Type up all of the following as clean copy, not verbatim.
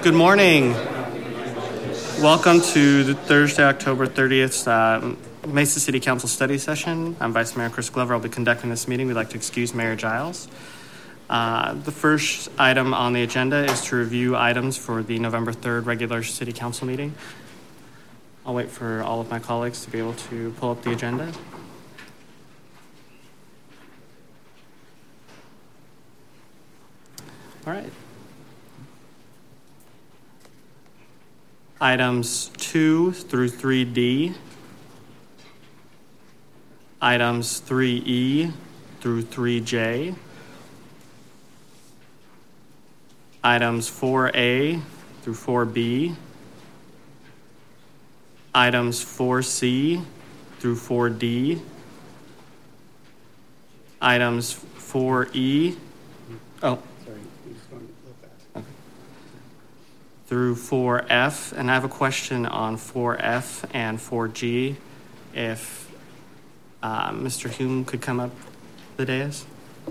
Good morning. Welcome to the Thursday, October 30th Mesa City Council study session. I'm Vice Mayor Chris Glover. I'll be conducting this meeting. We'd like to excuse Mayor Giles. The first item on the agenda is to review items for the November 3rd regular City Council meeting. I'll wait for all of my colleagues to be able to pull up the agenda. All right. Items 2 through 3D, items 3E through 3J, items 4A through 4B, items 4C through 4D, items 4E, through 4F, and I have a question on 4F and 4G. If Mr. Hume could come up the dais.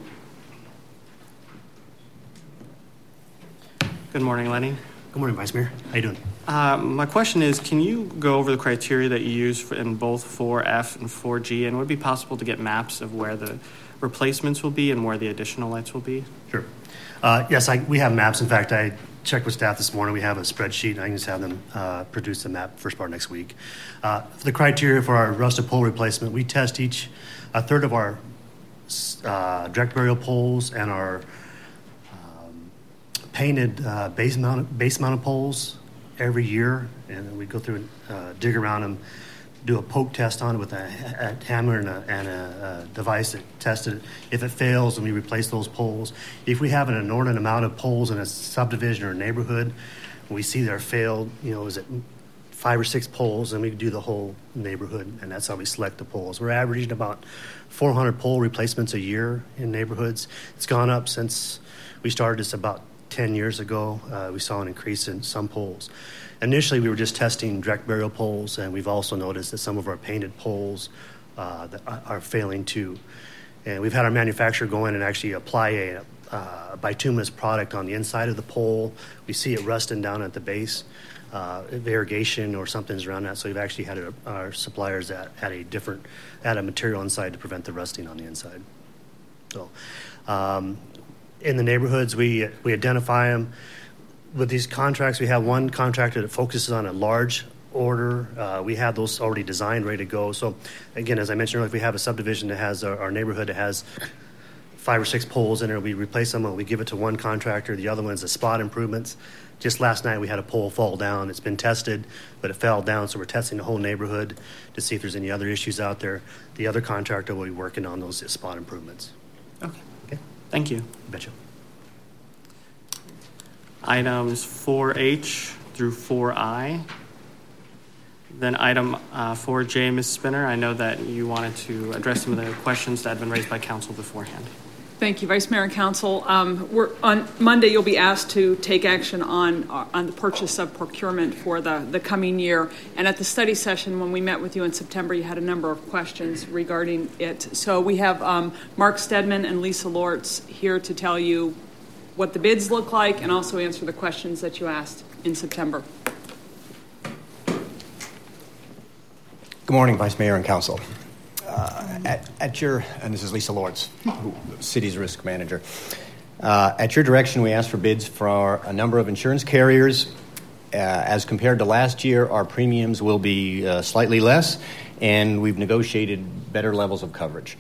Good morning, Lenny. Good morning, Vice Mayor. How you doing? My question is, can you go over the criteria that you use in both 4F and 4G, and would it be possible to get maps of where the replacements will be and where the additional lights will be? Sure. Yes, we have maps. In fact, I checked with staff this morning. We have a spreadsheet, and I can just have them produce the map first part next week. For the criteria for our rusted pole replacement, we test a third of our direct burial poles and our painted base mounted poles every year, and we go through and dig around them, do a poke test on it with a hammer and a device that tests it. If it fails, then we replace those poles. If we have an inordinate amount of poles in a subdivision or a neighborhood, we see they're failed, is it 5 or 6 poles, and we do the whole neighborhood, and that's how we select the poles. We're averaging about 400 pole replacements a year in neighborhoods. It's gone up since we started this about 10 years ago. We saw an increase in some poles. Initially, we were just testing direct burial poles, and we've also noticed that some of our painted poles that are failing too. And we've had our manufacturer go in and actually apply a bituminous product on the inside of the pole. We see it rusting down at the base. Irrigation or something's around that, so we've actually had our suppliers add a material inside to prevent the rusting on the inside. So, in the neighborhoods, we identify them. With these contracts, we have one contractor that focuses on a large order. We have those already designed, ready to go. So, again, as I mentioned earlier, if we have a subdivision that has our neighborhood that has 5 or 6 poles in it, we replace them and we give it to one contractor. The other one's the spot improvements. Just last night, we had a pole fall down. It's been tested, but it fell down, so we're testing the whole neighborhood to see if there's any other issues out there. The other contractor will be working on those spot improvements. Okay. Thank you. You betcha. Items 4H through 4I. Then item 4J, Ms. Spinner, I know that you wanted to address some of the questions that had been raised by council beforehand. Thank you, Vice Mayor and Council. On Monday, you'll be asked to take action on the purchase of procurement for the coming year. And at the study session, when we met with you in September, you had a number of questions regarding it. So we have Mark Stedman and Lisa Lortz here to tell you what the bids look like and also answer the questions that you asked in September. Good morning, Vice Mayor and Council. And this is Lisa Lortz, City's Risk Manager. At your direction, we asked for bids for a number of insurance carriers. As compared to last year, our premiums will be slightly less, and we've negotiated better levels of coverage.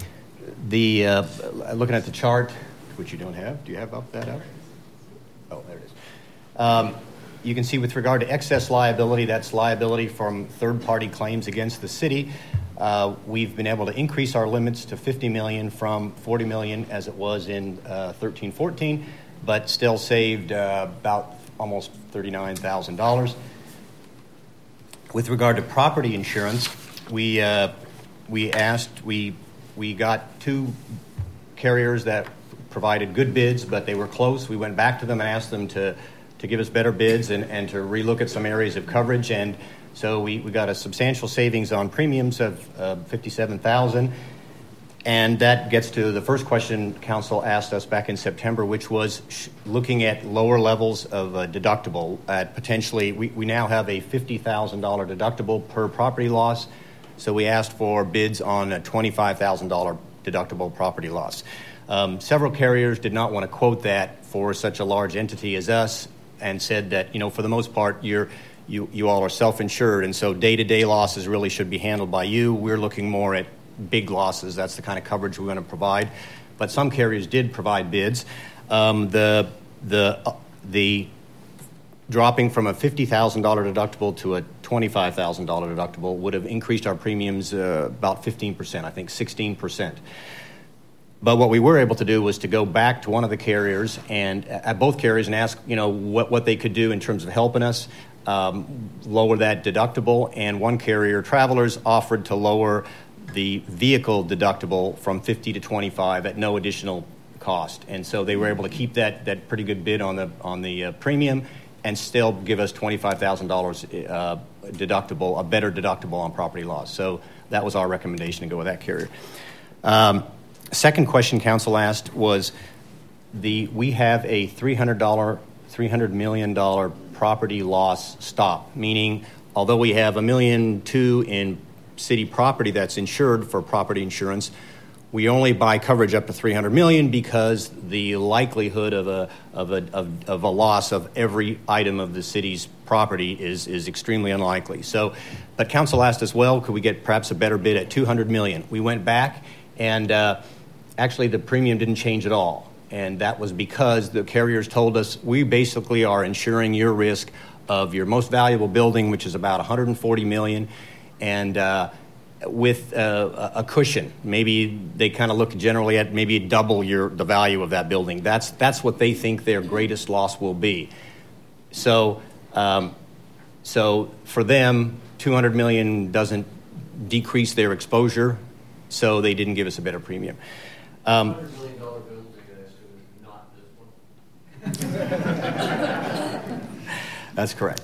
Looking at the chart, which you don't have. Do you have that up? Oh, there it is. You can see with regard to excess liability, that's liability from third-party claims against the city. We've been able to increase our limits to $50 million from $40 million as it was in 13-14, but still saved about almost $39,000. With regard to property insurance, we got 2 carriers that provided good bids, but they were close. We went back to them and asked them to give us better bids and to relook at some areas of coverage. And so we got a substantial savings on premiums of $57,000. And that gets to the first question Council asked us back in September, which was looking at lower levels of deductible. At potentially, we now have a $50,000 deductible per property loss. So we asked for bids on a $25,000 deductible property loss. Several carriers did not want to quote that for such a large entity as us, and said that, for the most part, you all are self-insured, and so day-to-day losses really should be handled by you. We're looking more at big losses. That's the kind of coverage we're going to provide. But some carriers did provide bids. The dropping from a $50,000 deductible to a $25,000 deductible would have increased our premiums about 15%, I think 16%. But what we were able to do was to go back to one of the carriers and at both carriers and ask, what they could do in terms of helping us lower that deductible. And one carrier, Travelers, offered to lower the vehicle deductible from 50 to 25 at no additional cost. And so they were able to keep that pretty good bid on the premium and still give us $25,000 deductible, a better deductible on property loss. So that was our recommendation to go with that carrier. Second question Council asked was we have a $300 million property loss stop, meaning although we have $1.2 million in city property that's insured for property insurance, we only buy coverage up to $300 million because the likelihood of a loss of every item of the city's property is extremely unlikely. So, but Council asked us, well, could we get perhaps a better bid at $200 million? We went back, and actually the premium didn't change at all, and that was because the carriers told us we basically are insuring your risk of your most valuable building, which is about $140 million. And with a cushion, maybe they kind of look generally at maybe double the value of that building. That's what they think their greatest loss will be. So for them, $200 million doesn't decrease their exposure, so they didn't give us a better premium. $100 million building, I assume, is not this one. That's correct.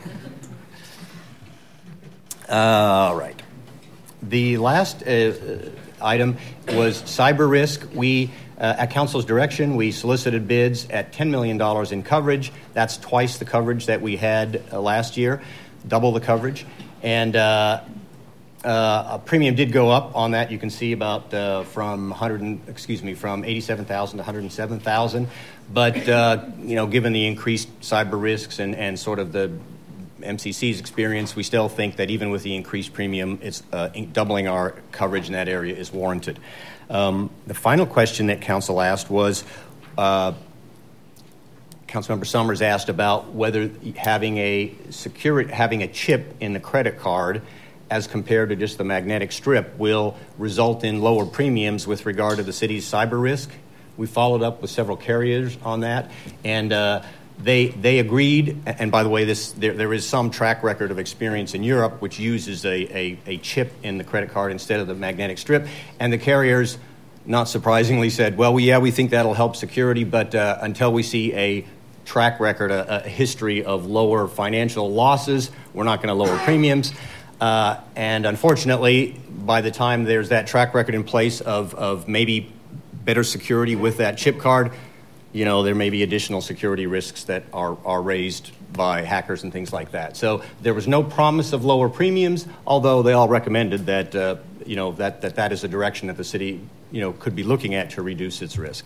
All right. The last item was cyber risk. We, at Council's direction, we solicited bids at $10 million in coverage. That's twice the coverage that we had last year, double the coverage. And a premium did go up on that. You can see about from $87,000 to $107,000. But given the increased cyber risks and sort of the MCC's experience, we still think that even with the increased premium, it's doubling our coverage in that area is warranted. The final question that Council asked was, Councilmember Summers asked about whether having a chip in the credit card as compared to just the magnetic strip will result in lower premiums with regard to the city's cyber risk. We followed up with several carriers on that, and they agreed. And by the way, there is some track record of experience in Europe which uses a chip in the credit card instead of the magnetic strip. And the carriers, not surprisingly, said, well, we think that'll help security, but until we see a track record, a history of lower financial losses, we're not going to lower premiums. And unfortunately, by the time there's that track record in place of maybe better security with that chip card, there may be additional security risks that are raised by hackers and things like that. So there was no promise of lower premiums, although they all recommended that that is a direction that the city could be looking at to reduce its risk.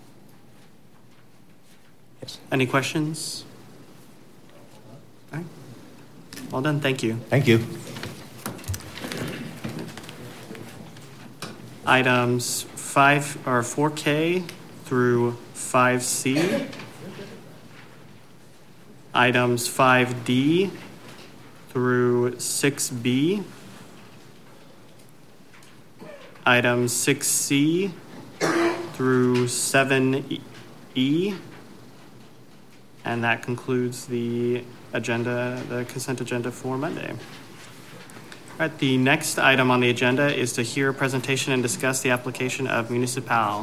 Yes. Any questions? All right. Well done. Thank you. Thank you. Items 4K through 5C. Items 5D through 6B. Items 6C through 7E. And that concludes the consent agenda for Monday. All right, the next item on the agenda is to hear a presentation and discuss the application of Municipal.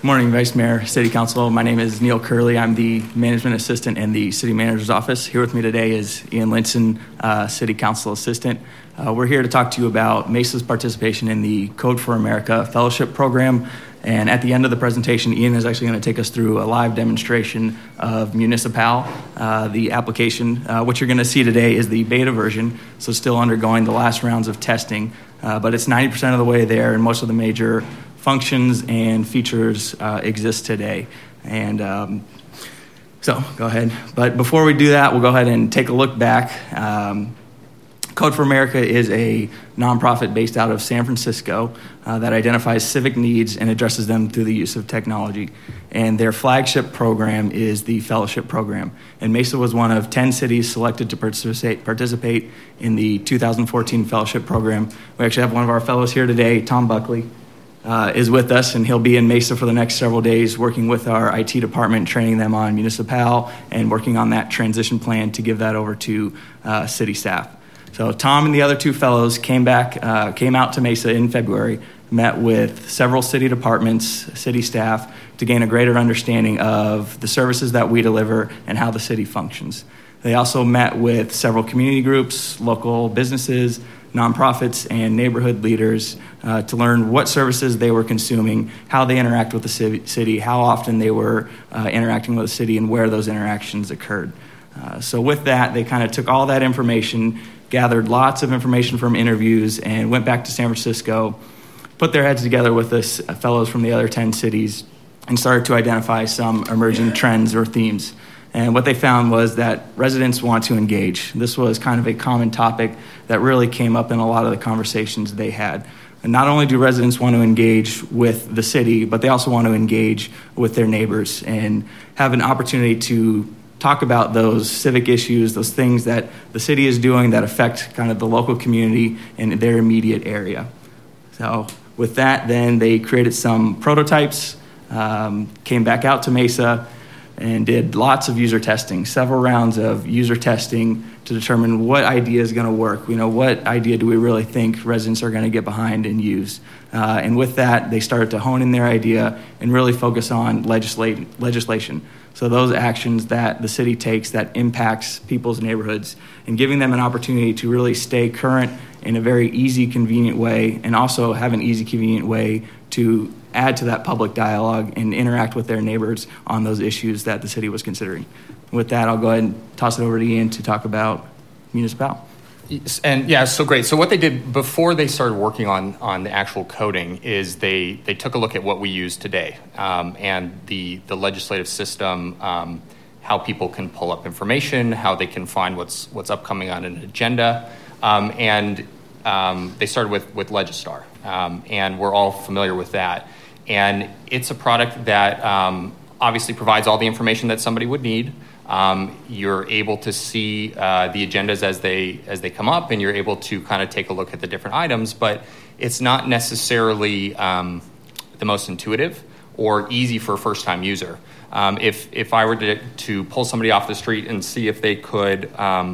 Good morning, Vice Mayor, City Council. My name is Neil Curley. I'm the Management Assistant in the City Manager's Office. Here with me today is Ian Linson, City Council Assistant. We're here to talk to you about Mesa's participation in the Code for America Fellowship Program. And at the end of the presentation, Ian is actually going to take us through a live demonstration of Municipal, the application. What you're going to see today is the beta version, so still undergoing the last rounds of testing. But it's 90% of the way there, and most of the major functions and features exist today. And so go ahead. But before we do that, we'll go ahead and take a look back. Code for America is a nonprofit based out of San Francisco that identifies civic needs and addresses them through the use of technology. And their flagship program is the Fellowship Program. And Mesa was one of 10 cities selected to participate in the 2014 Fellowship Program. We actually have one of our fellows here today, Tom Buckley, is with us, and he'll be in Mesa for the next several days working with our IT department, training them on Municipal and working on that transition plan to give that over to city staff. So Tom and the other two fellows came out to Mesa in February, met with several city departments, city staff, to gain a greater understanding of the services that we deliver and how the city functions. They also met with several community groups, local businesses, nonprofits, and neighborhood leaders to learn what services they were consuming, how they interact with the city, how often they were interacting with the city, and where those interactions occurred. So with that, they kind of took all that information, gathered lots of information from interviews, and went back to San Francisco, put their heads together with the fellows from the other 10 cities, and started to identify some emerging trends or themes. And what they found was that residents want to engage. This was kind of a common topic that really came up in a lot of the conversations they had. And not only do residents want to engage with the city, but they also want to engage with their neighbors and have an opportunity to talk about those civic issues, those things that the city is doing that affect kind of the local community and their immediate area. So with that, then they created some prototypes, came back out to Mesa, and did lots of user testing, several rounds of user testing to determine what idea is going to work. What idea do we really think residents are going to get behind and use? And with that, they started to hone in their idea and really focus on legislation. So those actions that the city takes that impacts people's neighborhoods, and giving them an opportunity to really stay current in a very easy, convenient way, and also have an easy, convenient way to add to that public dialogue and interact with their neighbors on those issues that the city was considering. With that, I'll go ahead and toss it over to Ian to talk about Municipal. And yeah, so great. So what they did before they started working on the actual coding is they took a look at what we use today, and the legislative system, how people can pull up information, how they can find what's upcoming on an agenda, and they started with Legistar, and we're all familiar with that. And it's a product that obviously provides all the information that somebody would need. You're able to see the agendas as they come up, and you're able to kind of take a look at the different items, but it's not necessarily the most intuitive or easy for a first-time user. If I were to pull somebody off the street and see if they could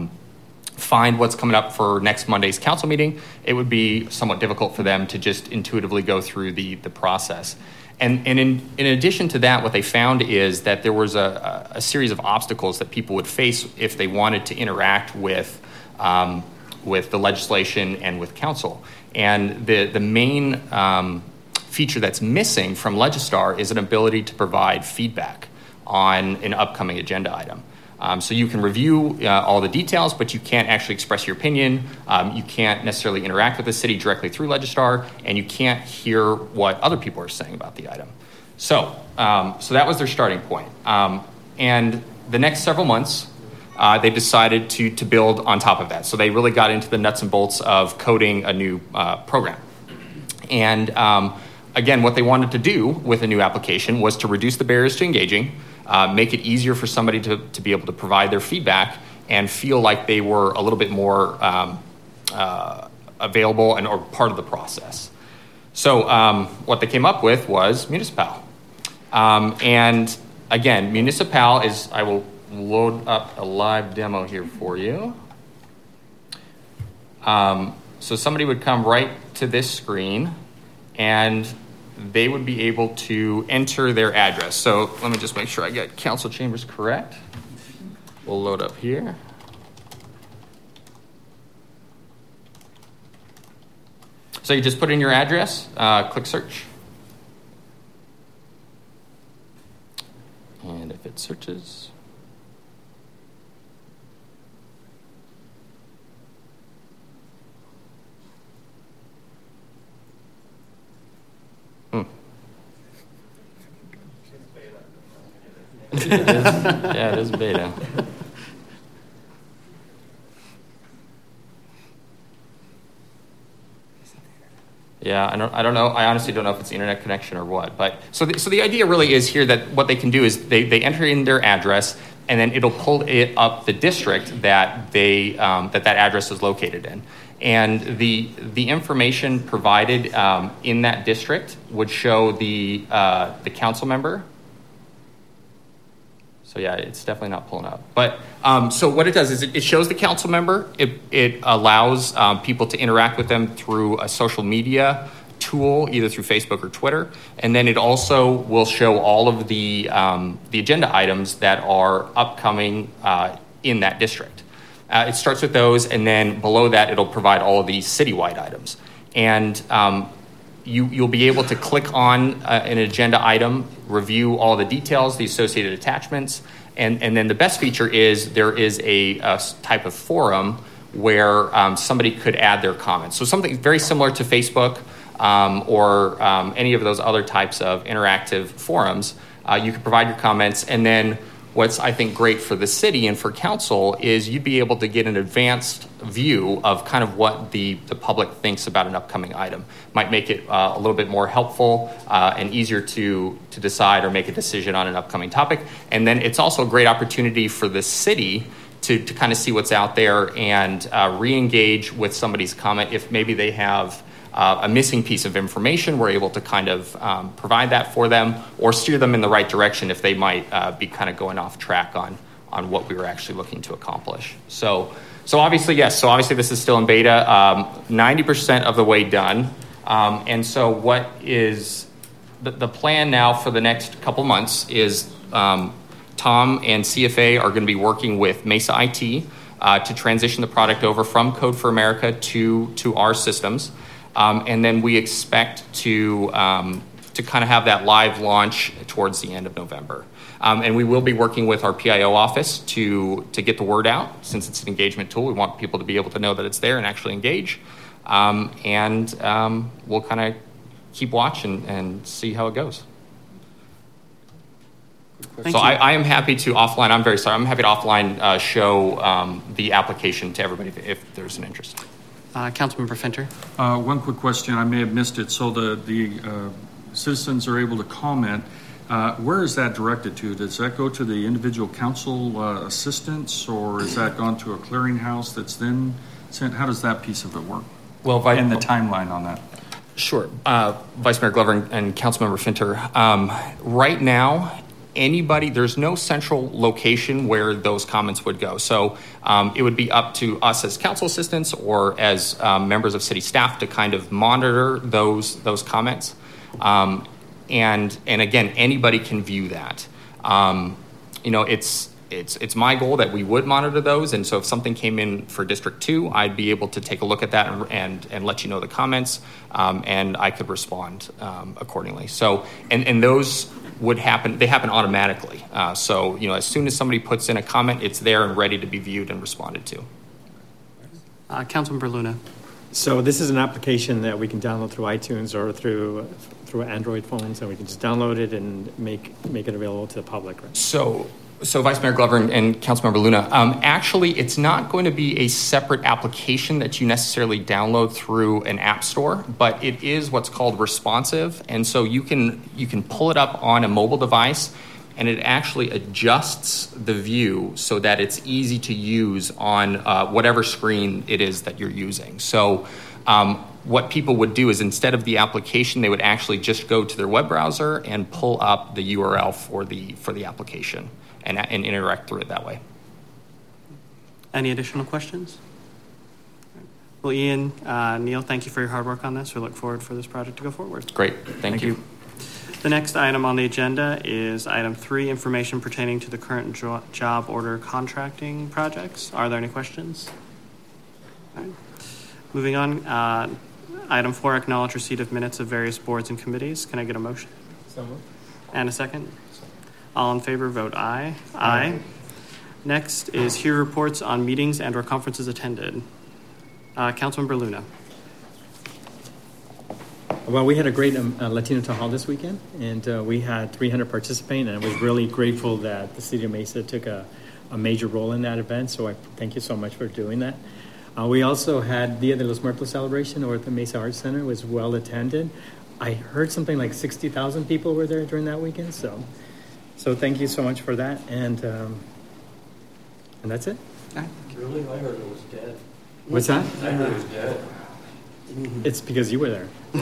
find what's coming up for next Monday's council meeting, it would be somewhat difficult for them to just intuitively go through the process. And in addition to that, what they found is that there was a series of obstacles that people would face if they wanted to interact with the legislation and with council. And the main feature that's missing from Legistar is an ability to provide feedback on an upcoming agenda item. So you can review all the details, but you can't actually express your opinion. You can't necessarily interact with the city directly through Legistar, and you can't hear what other people are saying about the item. So that was their starting point. And the next several months, they decided to build on top of that. So they really got into the nuts and bolts of coding a new program. And again, what they wanted to do with a new application was to reduce the barriers to engaging, make it easier for somebody to be able to provide their feedback and feel like they were a little bit more available or part of the process. So what they came up with was Municipal. And again, Municipal is, I will load up a live demo here for you. So somebody would come right to this screen, and they would be able to enter their address. So let me just make sure I get council chambers correct. We'll load up here. So you just put in your address, click search. And if it searches, yeah, it is beta. Yeah, I don't know. I honestly don't know if it's the internet connection or what. But so the idea really is here that what they can do is they enter in their address, and then it'll pull it up the district that they that address is located in. And the information provided in that district would show the council member. So yeah, it's definitely not pulling up. But so what it does is it shows the council member. It allows people to interact with them through a social media tool, either through Facebook or Twitter. And then it also will show all of the agenda items that are upcoming in that district. It starts with those, and then below that, it'll provide all of these citywide items. And you'll be able to click on an agenda item, review all the details, the associated attachments, and then the best feature is there is a type of forum where somebody could add their comments. So something very similar to Facebook or any of those other types of interactive forums. You can provide your comments, and then what's, I think, great for the city and for council is you'd be able to get an advanced view of kind of what the public thinks about an upcoming item. Might make it a little bit more helpful and easier to decide or make a decision on an upcoming topic. And then it's also a great opportunity for the city to kind of see what's out there and re-engage with somebody's comment. If maybe they have a missing piece of information, we're able to kind of provide that for them or steer them in the right direction if they might be kind of going off track on what we were actually looking to accomplish. So obviously, yes. So obviously this is still in beta, 90% of the way done. And so what is the plan now for the next couple months is Tom and CFA are going to be working with Mesa IT to transition the product over from Code for America to our systems. And then we expect to kind of have that live launch towards the end of November. And we will be working with our PIO office to get the word out. Since it's an engagement tool, we want people to be able to know that it's there and actually engage. And we'll kind of keep watch and see how it goes. Thank so you. I am happy to offline. I'm very sorry. I'm happy to offline show the application to everybody if there's an interest. Councilmember Finter. One quick question. I may have missed it. So the citizens are able to comment. Where is that directed to? Does that go to the individual council assistants, or is that gone to a clearinghouse that's then sent? How does that piece of it work? Well, and the timeline on that. Sure. Vice Mayor Glover and Councilmember Finter. Right now, there's no central location where those comments would go. So it would be up to us as council assistants or as members of city staff to kind of monitor those comments. And again, anybody can view that. It's my goal that we would monitor those. And so if something came in for District 2, I'd be able to take a look at that and let you know the comments, and I could respond accordingly. So, and those would happen, they happen automatically. So, as soon as somebody puts in a comment, it's there and ready to be viewed and responded to. Councilmember Luna. So this is an application that we can download through iTunes or through Android phones, and we can just download it and make it available to the public, right? So Vice Mayor Glover and Councilmember Luna, actually, it's not going to be a separate application that you necessarily download through an app store, but it is what's called responsive, and so you can pull it up on a mobile device, and it actually adjusts the view so that it's easy to use on whatever screen it is that you're using. So what people would do is instead of the application, they would actually just go to their web browser and pull up the URL for the application and interact through it that way. Any additional questions? Well, Ian, Neil, thank you for your hard work on this. We look forward for this project to go forward. Great. Thank you. The next item on the agenda is item 3, information pertaining to the current job order contracting projects. Are there any questions? All right. Moving on, item 4, acknowledge receipt of minutes of various boards and committees. Can I get a motion? So moved. And a second? All in favor, vote aye. Aye. Next is hear reports on meetings and or conferences attended. Councilmember Luna. Well, we had a great Latino Town Hall this weekend, and we had 300 participate, and I was really grateful that the City of Mesa took a major role in that event, so I thank you so much for doing that. We also had Dia de los Muertos celebration over at the Mesa Arts Center. It was well attended. I heard something like 60,000 people were there during that weekend, so thank you so much for that, and that's it. Really? I heard it was dead. What's that? I heard it was dead. It's because you were there. You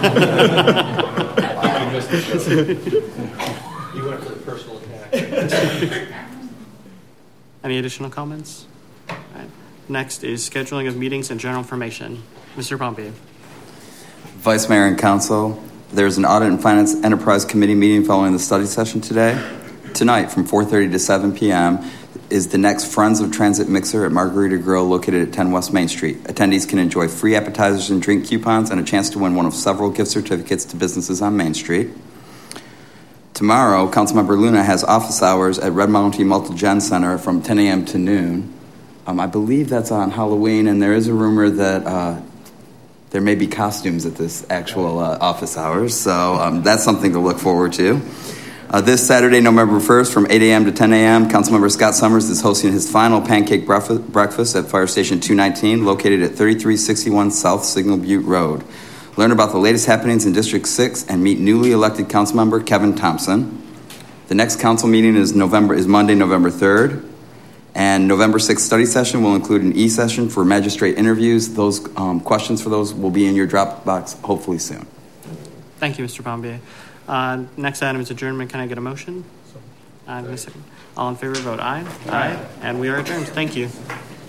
went for the personal attack. Any additional comments? All right. Next is scheduling of meetings and general information. Mr. Pompey. Vice Mayor and Council, there's an Audit and Finance Enterprise Committee meeting following the study session today. Tonight from 4:30 to 7 p.m. is the next Friends of Transit Mixer at Margarita Grill located at 10 West Main Street. Attendees can enjoy free appetizers and drink coupons and a chance to win one of several gift certificates to businesses on Main Street. Tomorrow, Councilmember Luna has office hours at Red Mountain Multi-Gen Center from 10 a.m. to noon. I believe that's on Halloween, and there is a rumor that there may be costumes at this actual office hours, so that's something to look forward to. This Saturday, November 1st, from 8 a.m. to 10 a.m., Councilmember Scott Summers is hosting his final pancake breakfast at Fire Station 219, located at 3361 South Signal Butte Road. Learn about the latest happenings in District 6 and meet newly elected Councilmember Kevin Thompson. The next council meeting is Monday, November 3rd, and November 6th study session will include an e-session for magistrate interviews. Those questions for those will be in your Dropbox hopefully soon. Thank you, Mr. Pombier. Next item is adjournment. Can I get a motion? A second. All in favor, vote aye. Aye. And we are adjourned. Thank you.